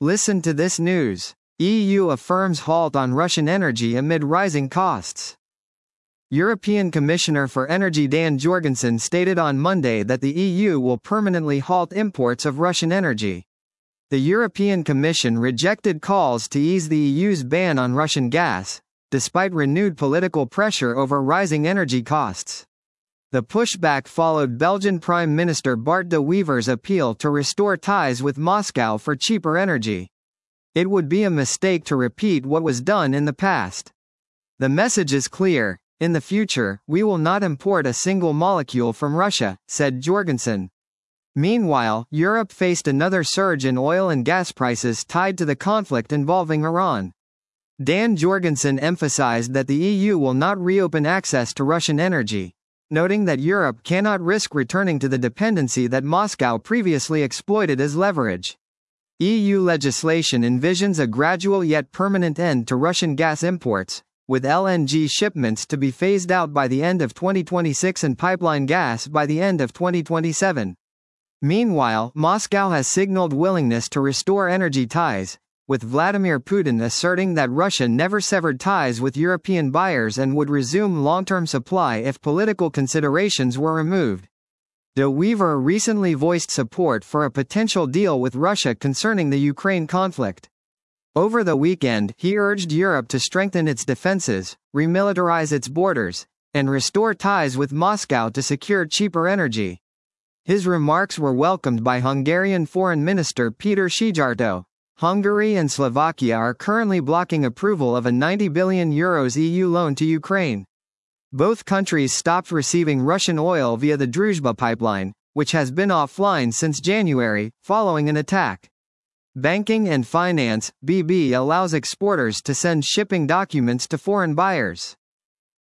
Listen to this news. EU affirms halt on Russian energy amid rising costs. European Commissioner for Energy Dan Jorgensen stated on Monday that the EU will permanently halt imports of Russian energy. The European Commission rejected calls to ease the EU's ban on Russian gas, despite renewed political pressure over rising energy costs. The pushback followed Belgian Prime Minister Bart de Wever's appeal to restore ties with Moscow for cheaper energy. It would be a mistake to repeat what was done in the past. The message is clear: in the future, we will not import a single molecule from Russia, said Jorgensen. Meanwhile, Europe faced another surge in oil and gas prices tied to the conflict involving Iran. Dan Jorgensen emphasized that the EU will not reopen access to Russian energy, noting that Europe cannot risk returning to the dependency that Moscow previously exploited as leverage. EU legislation envisions a gradual yet permanent end to Russian gas imports, with LNG shipments to be phased out by the end of 2026 and pipeline gas by the end of 2027. Meanwhile, Moscow has signaled willingness to restore energy ties, with Vladimir Putin asserting that Russia never severed ties with European buyers and would resume long-term supply if political considerations were removed. De Wever recently voiced support for a potential deal with Russia concerning the Ukraine conflict. Over the weekend, he urged Europe to strengthen its defenses, remilitarize its borders, and restore ties with Moscow to secure cheaper energy. His remarks were welcomed by Hungarian Foreign Minister Péter Szijjártó. Hungary and Slovakia are currently blocking approval of a €90 billion EU loan to Ukraine. Both countries stopped receiving Russian oil via the Druzhba pipeline, which has been offline since January, following an attack. Banking and Finance (BB) allows exporters to send shipping documents to foreign buyers.